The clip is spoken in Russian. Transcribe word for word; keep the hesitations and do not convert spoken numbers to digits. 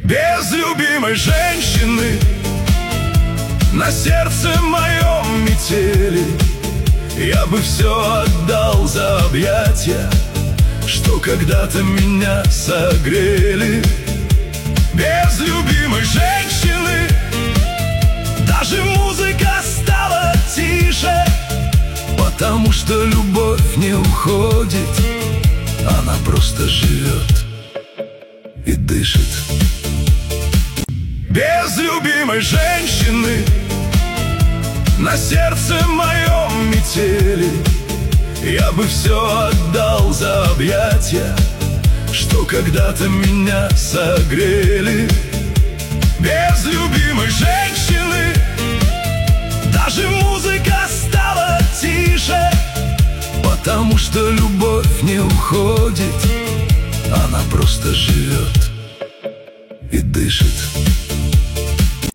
Без любимой женщины на сердце моем метели. Я бы все отдал за объятия, что когда-то меня согрели. Без любимой женщины даже музыка стала тише, потому что любовь не уходит, она просто живет и дышит. Без любимой женщины на сердце моем метели. Я бы все отдал за объятия, что когда-то меня согрели. Без любимой женщины даже музыка стала тише, потому что любовь не уходит, она просто живет и дышит.